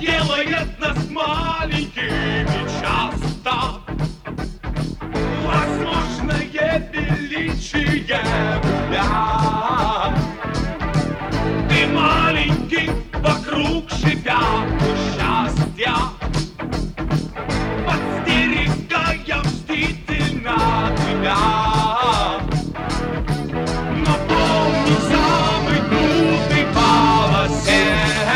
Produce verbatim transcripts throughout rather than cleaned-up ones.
делает нас маленькими часто. Возможное величие гуля. Ты маленький, вокруг шипят счастья, подстерегая мстительно тебя. Но помни самый трудный полосе,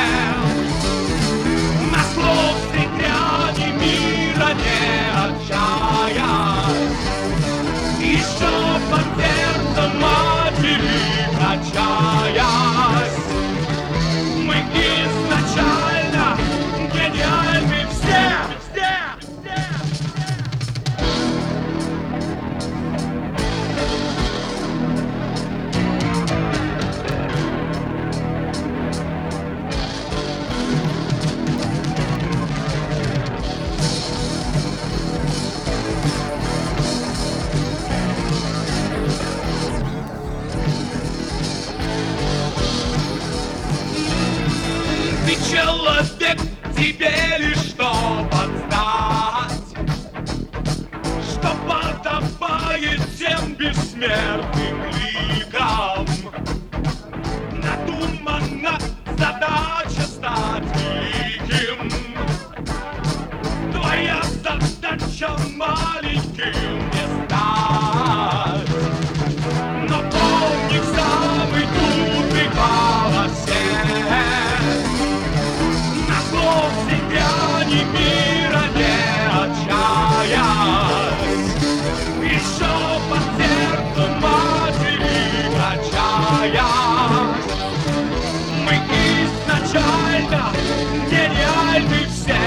на слов средняне мира не отчаясь, еще под сердцем матери качаясь. Мы изначально гениальны все, все, все. Ты человек, тебе лишь что подстать, что подобает всем бессмертным ликам. Надумана задача стать великим, твоя задача маленьким не стать. Но помни в самый трудный полосе, себя ни мира не отчаясь, еще под сердцем матери качаясь. Мы изначально гениальны все.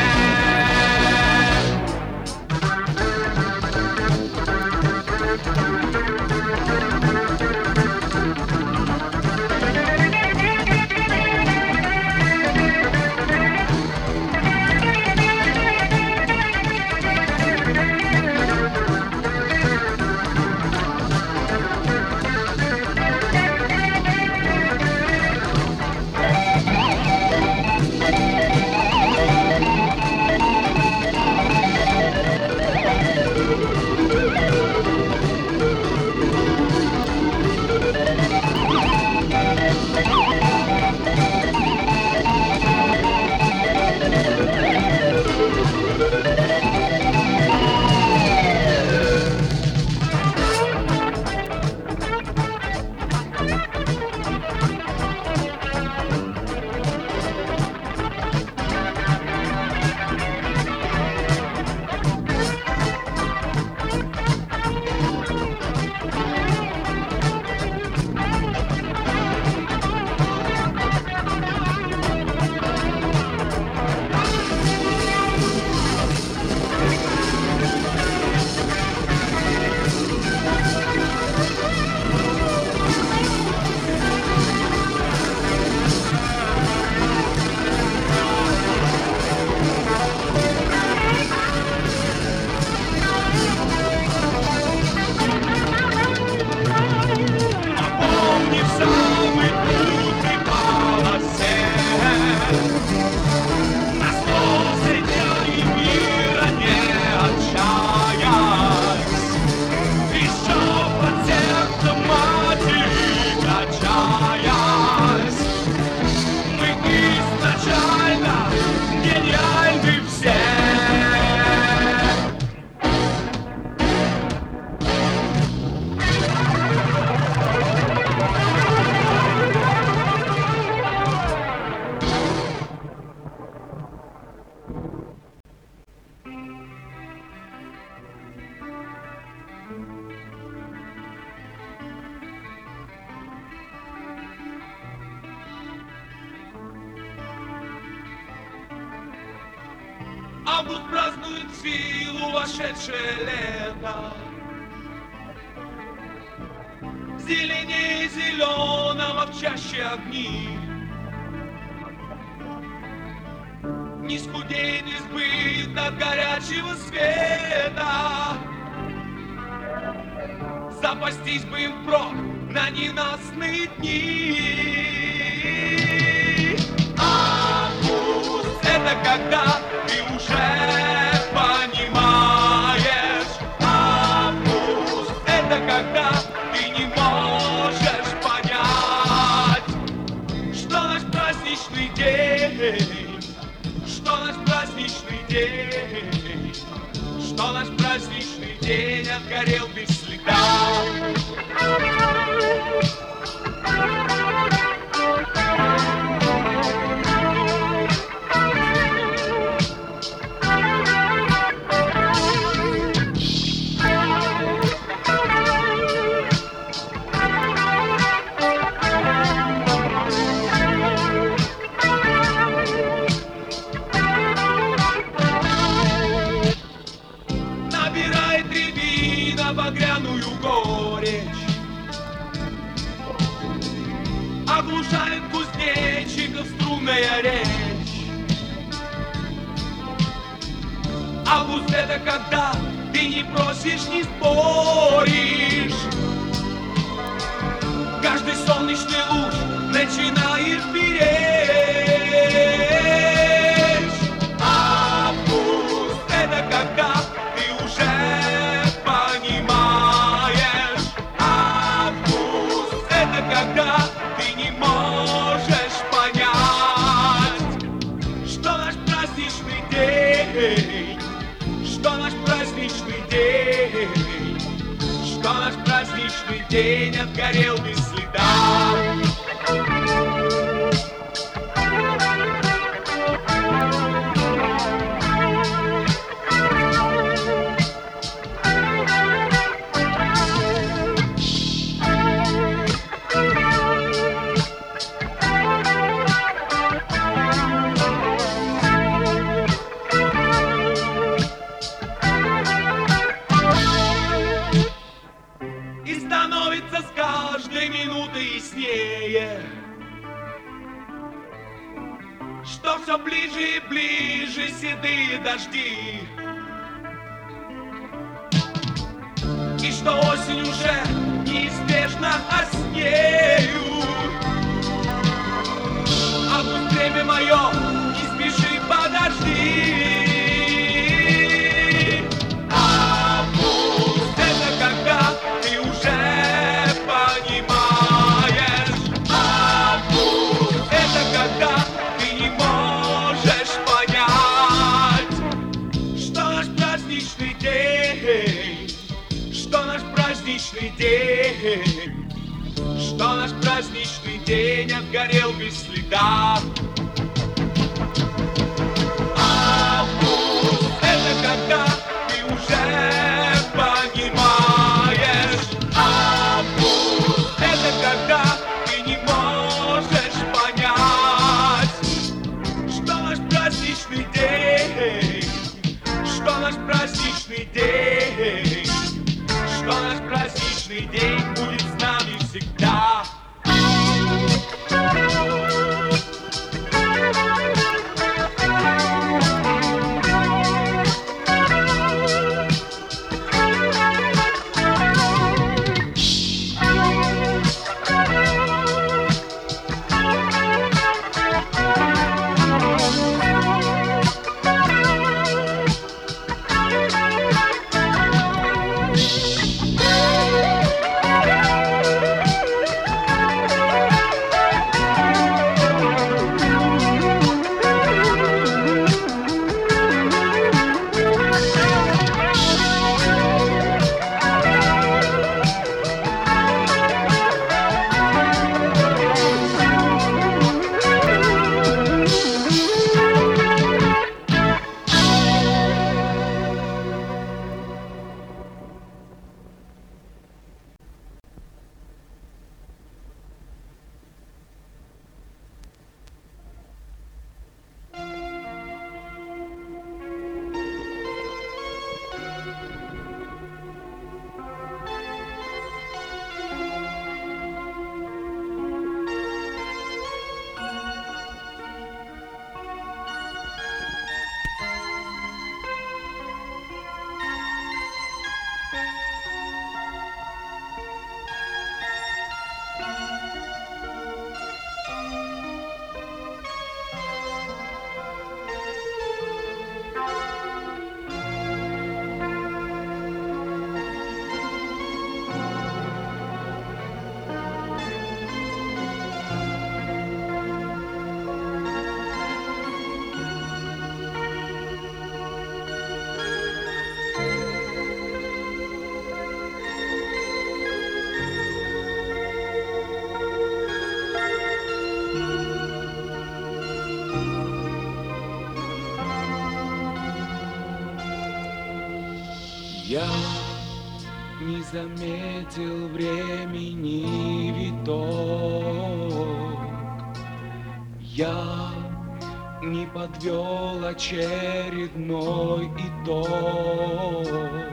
Август празднует силу вошедшее лето. Зеленее зеленого в чаще огни. Ни скудей, ни сбыт от горячего света. Запастись бы им впрок на ненастные дни. Август — это когда ты уже понимаешь. Август — это когда ты не можешь понять, что наш праздничный день, что наш праздничный день, что наш праздничный день отгорел без следа. Набирает рябина багряную горечь, оглушает кузнечиков струнная речь. Август — это когда ты не просишь, не споришь, каждый солнечный луч начинает беречь. Август — это когда ты уже понимаешь. Август — это когда ты не можешь понять, что наш праздничный день, что наш праздничный день, что наш праздничный день отгорел без следа. И становится с каждой минутой яснее, что все ближе и ближе седые дожди, и что осень уже неизбежно оснеют. Август — время мое, не спеши, подожди. Август — это когда ты уже понимаешь. Август — это когда ты не можешь понять, что наш праздничный день, что наш праздничный день, что наш праздничный день отгорел без следа. Август — это когда ты уже понимаешь. Август — это когда ты не можешь понять, что наш праздничный день, что наш праздничный день, что наш праздничный день будет с нами всегда. Я не заметил времени виток, я не подвел очередной итог.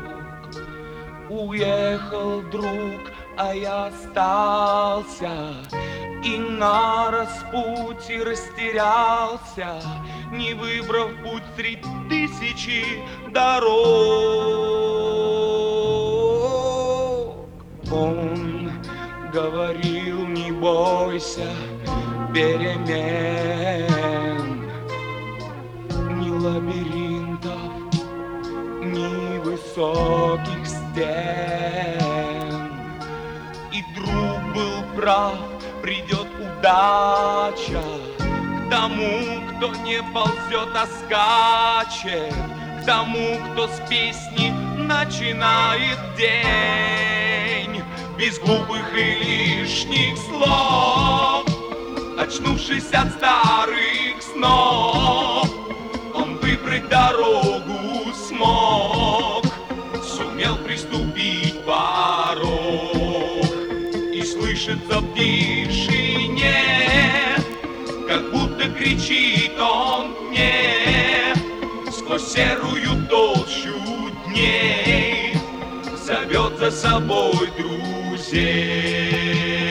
Уехал друг, а я остался, и на распутье растерялся, не выбрав путь средь тысячи дорог. Он говорил: не бойся перемен, ни лабиринтов, ни высоких стен. И друг был прав, придет удача к тому, кто не ползет, а скачет, к тому, кто с песни начинает день без глупых и лишних слов. Очнувшись от старых снов, он выбрать дорогу смог, сумел приступить порог. И слышится в тишине, как будто кричит он мне, сквозь серую толщу дней зовет за собой друзей.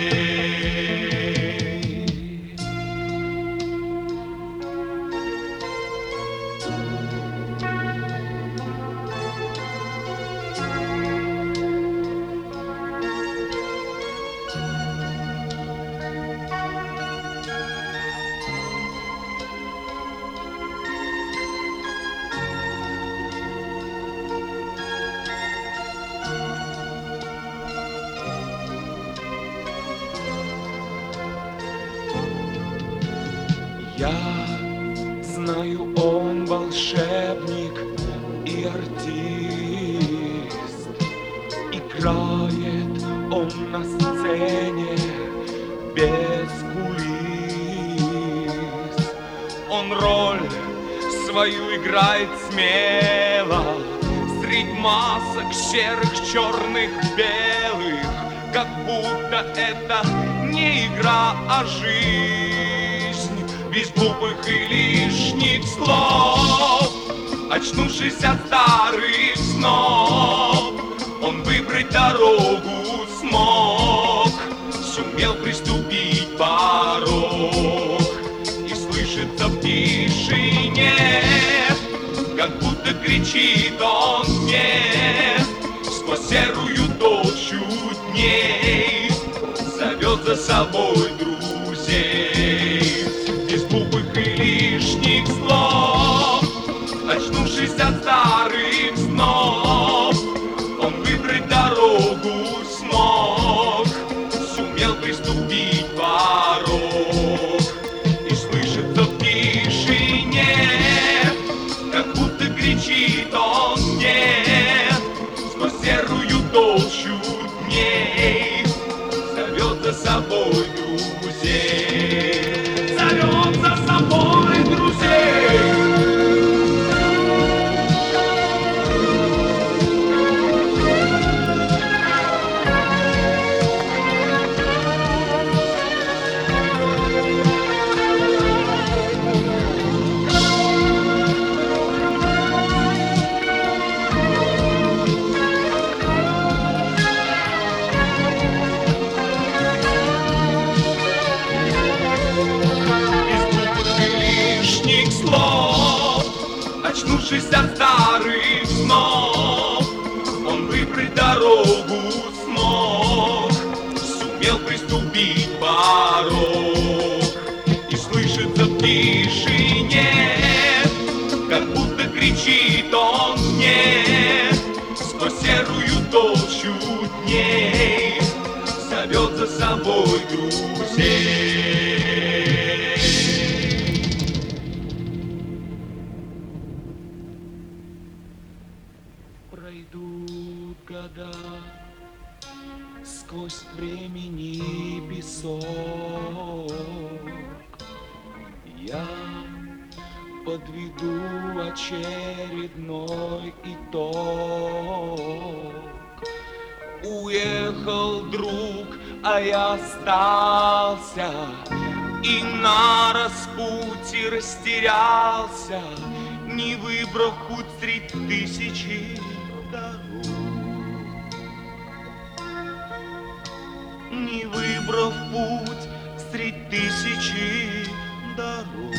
Я знаю, он волшебник и артист. Играет он на сцене без кулис. Он роль свою играет смело средь масок серых, черных, белых, как будто это не игра, а жизнь без глупых и лишних слов. Очнувшись от старых снов, он выбрать дорогу смог, сумел приступить порог. И слышится в тишине, как будто кричит он мне, сквозь серую толщу дней зовет за собой друзей. Без глупых и лишних слов, очнувшись от старых снов, он выбрать дорогу смог, сумел приступить порог. И слышится в тишине, как будто кричит он мне, сквозь серую толщу дней зовет за собой друзей. Зовет за собой друзей. Очнувшись от старых снов, он выбрать дорогу смог, сумел приступить порог. И слышится в тишине, как будто кричит он мне, сквозь серую толщу дней зовет за собой друзей. Пройдут года сквозь времени песок, я подведу очередной итог. Уехал друг, а я остался, и на распутье растерялся, не выбрав путь средь тысячи дорог. Не выбрав путь средь тысячи дорог.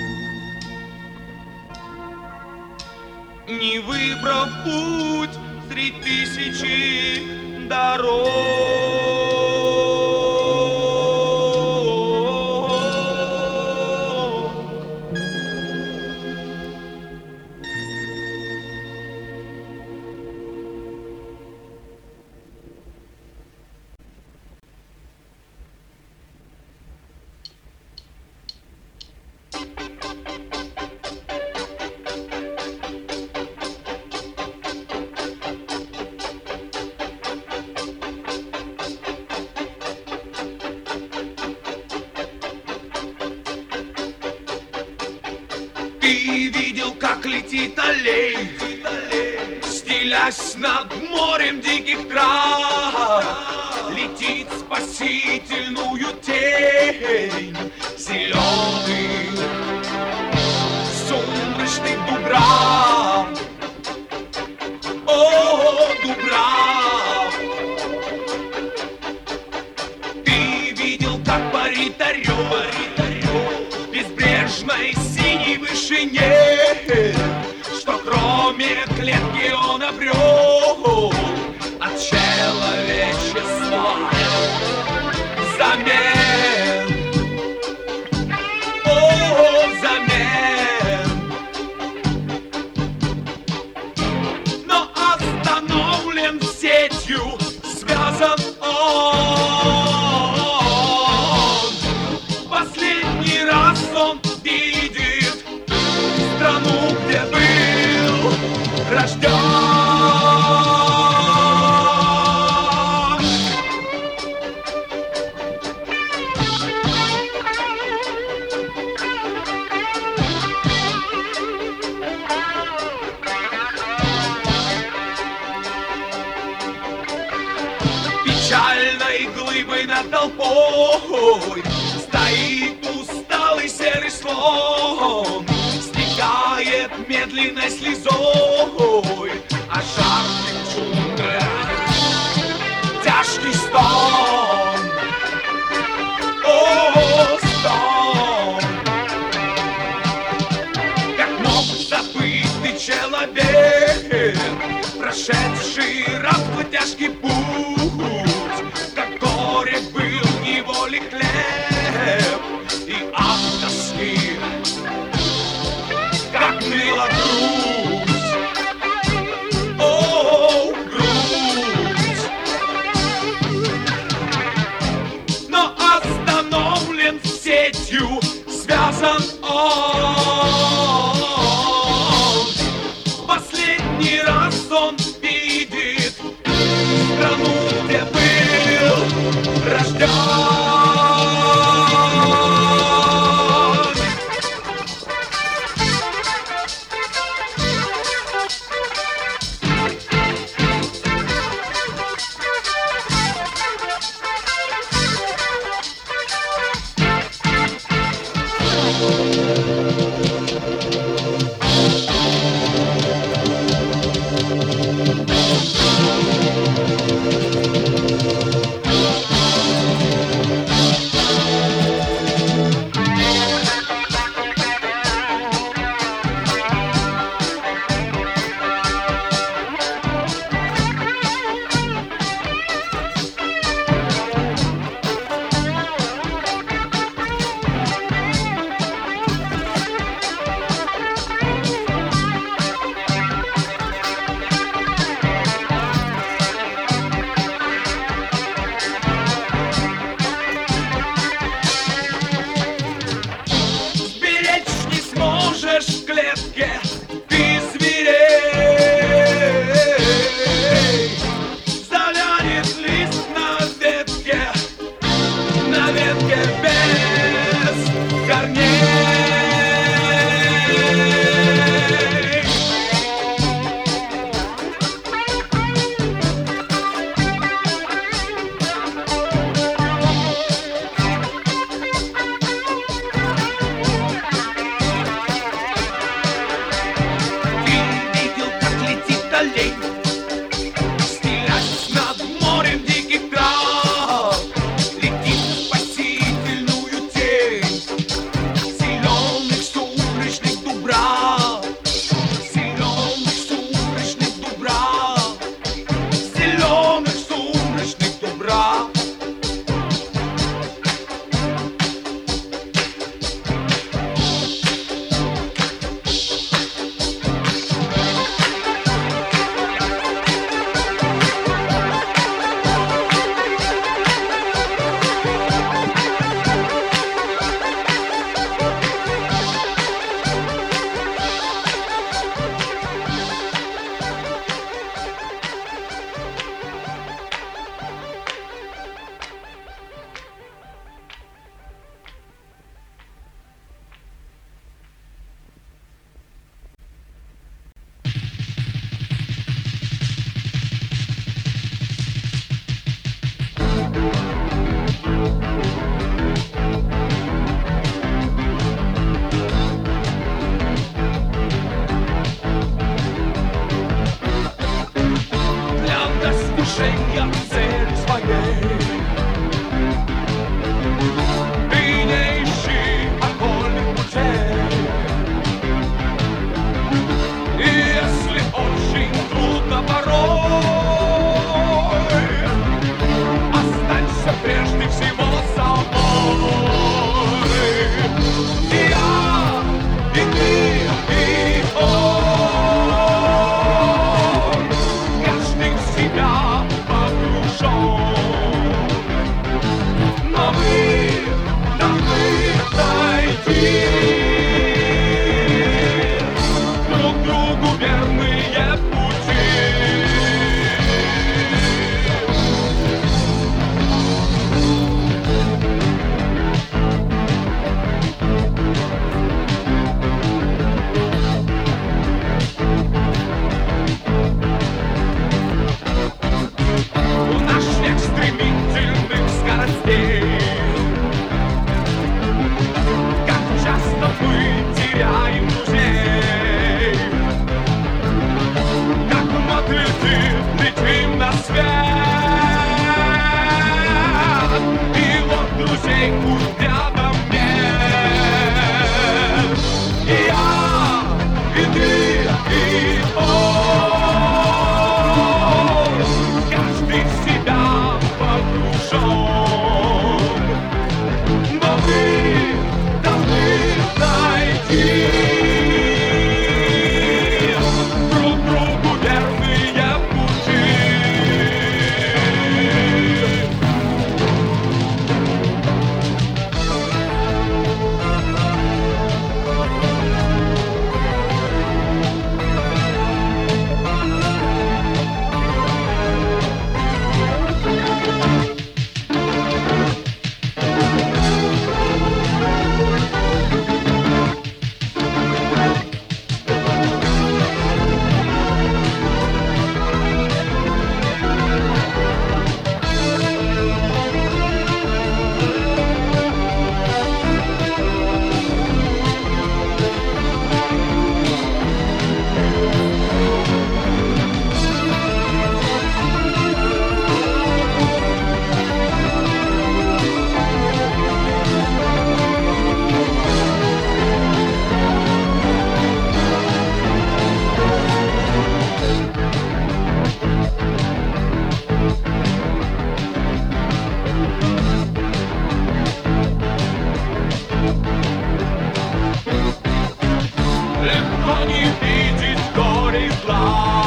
Не выбрав путь средь тысячи дорог. Ты видел, как летит аллей, стелясь над морем диких трав, летит спасительную тень, зеленый сумрачный дубрав. О, дубрав! Ты видел, как парит орел в безбрежной синей вышине, что кроме клетки он обрел от человечества взамен. О, взамен. Но остановлен сетью, связан он. Последний раз он видит страну, где был рожден. Печальной глыбой над толпой стоит усталый серый слон, стекает медленной слезой, а жарких джунглях тяжкий стон. О, стон! Как мог забытый человек, прошедший рабство тяжкий путь, как горе был в неволе хлеб и от тоски, как ныла грудь. О, грудь! Но остановлен сетью, связан он. Последний раз он видит страну, и ты, и он. Каждый в себя погружен, но мы должны найти друг другу верные пути. Легко не видеть горе и зла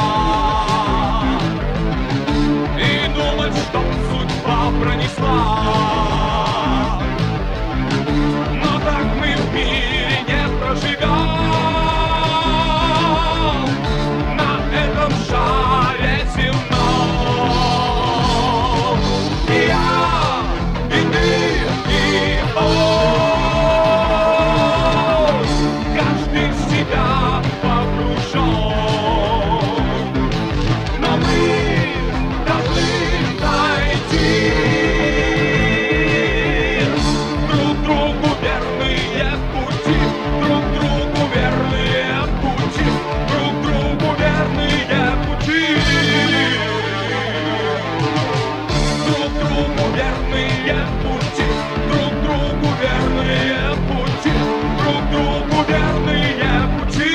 и думать, что судьба пронесла. Но так мы в мире не проживем, на этом шаре земном. И я, и ты, и он, каждый в себя погружен, но мы должны найти друг другу верные пути, друг другу верные пути, друг другу верные пути, друг другу верные пути, друг другу верные пути, друг другу верные пути.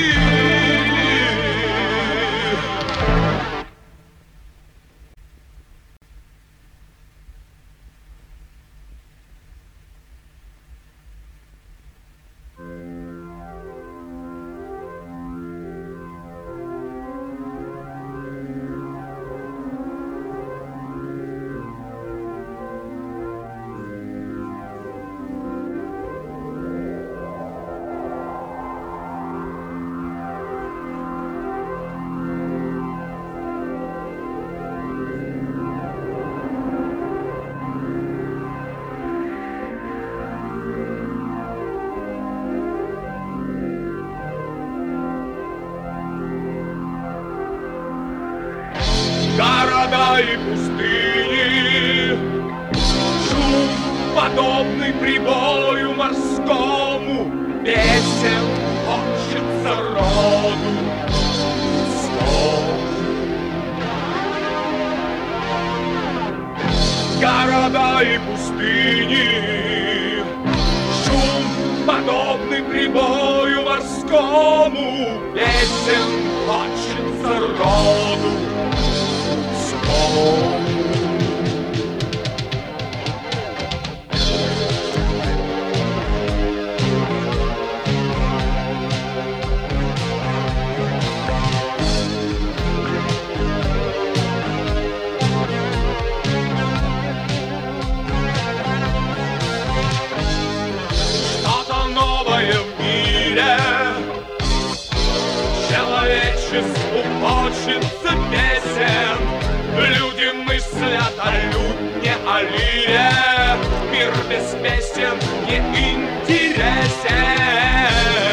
Города и пустыни, шум, подобный прибою морскому, песен хочется роду снов. Города и пустыни, шум, подобный прибою морскому, песен хочется роду снов. Что-то новое в мире, человечеству хочется песен. Люди мыслят о лютне, о лире, мир без песен не интересен.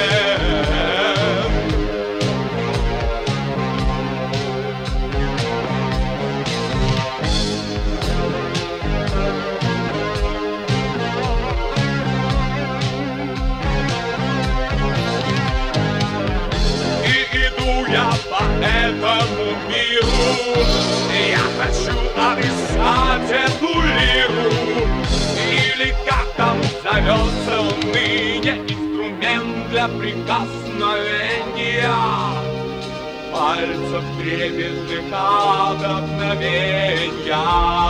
И иду я по этому миру, я хочу описать эту лиру, или как там зовется ныне инструмент для прикосновения. пальцев трепетных от вдохновенья.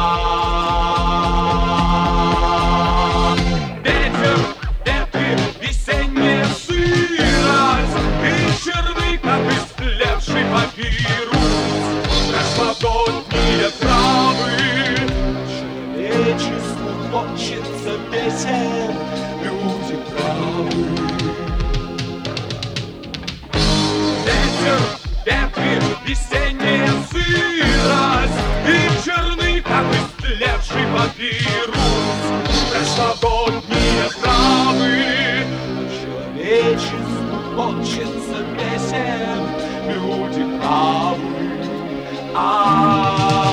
Ветер, ветви, весенняя сырость, вечерный, как истлевший папирус, прошлогодние травы. Человечеству хочется песен, люди правы. Ветер, ветви, весенняя сырость, вечерный, как истлевший папирус, прошлогодние травы. Человечеству хочется песен, люди правы. А-а-а.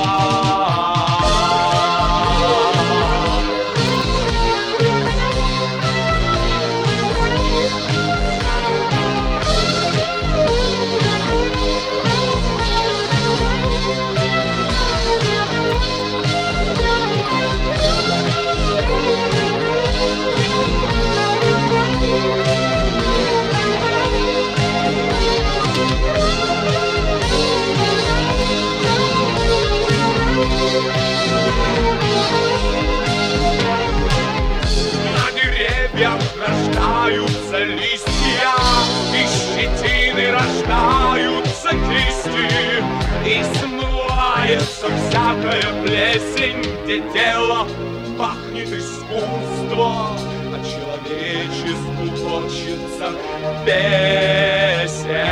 Рождаются листья, из щетины рождаются кисти, и смывается всякая плесень, где тело пахнет искусство, а человечеству хочется песен.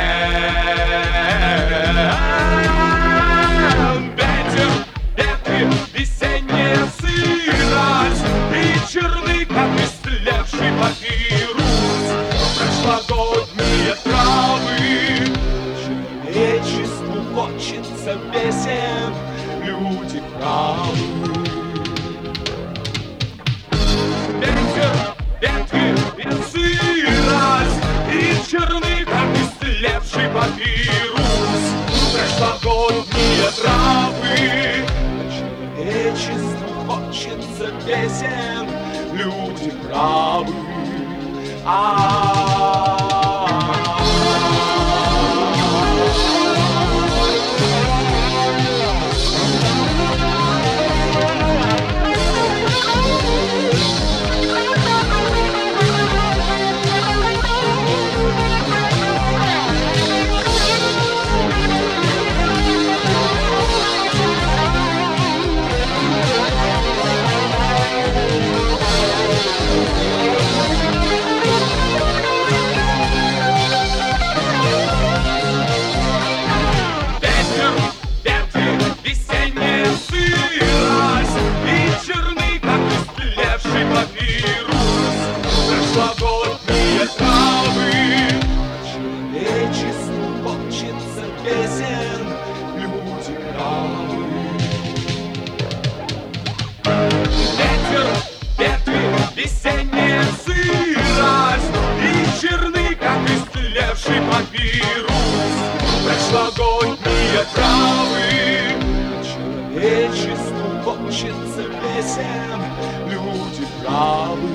Ветер, ветви, весенняя сырость, вечерный, как истлевший папирус, прошлогодние травы. Человечеству хочется песен, люди правы. Ветер, ветви, сырость, вечерный, как истлевший папирус, прошлогодние травы. Человечеству хочется песен, люди правы. А-а-а. Прошлогодние травы. Человечеству хочется песен, люди правы. Ветер, ветви, весенняя сырость, вечерный, как истлевший папирус, прошлогодние травы. Человечеству хочется песен, люди правы.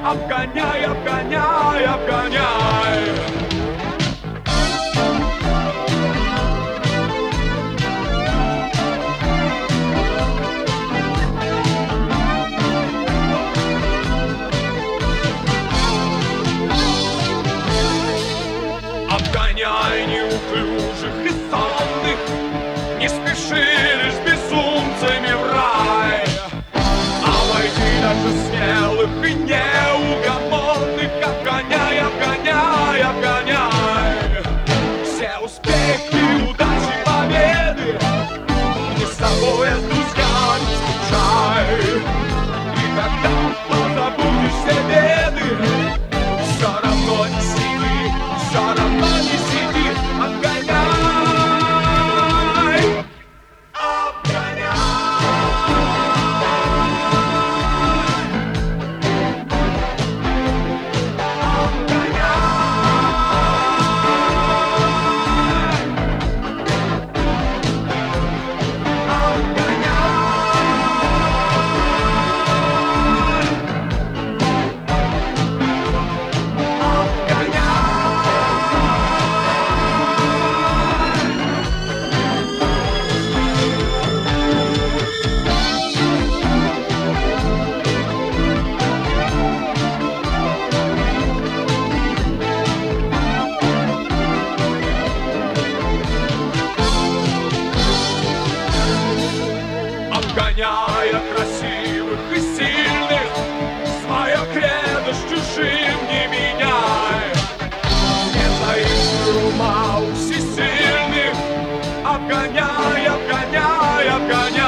Обгоняй, обгоняй, обгоняй. Обгоняй неуклюжих и сонных, не спеши лишь безумцами в рай. Обойди даже смелых и неугомонных. Обгоняй, обгоняй, обгоняй. Все успехи, удачи, победы не с тобой, а с друзьями скучай. И когда позабудешь все беды, все равно не сиди, все равно не сиди. Обгоняй, обгоняй. Обгоняя красивых и сильных, свое кредо с чужим не меняй. Не заигрывай ума у всесильных. Обгоняй, обгоняй, обгоняй.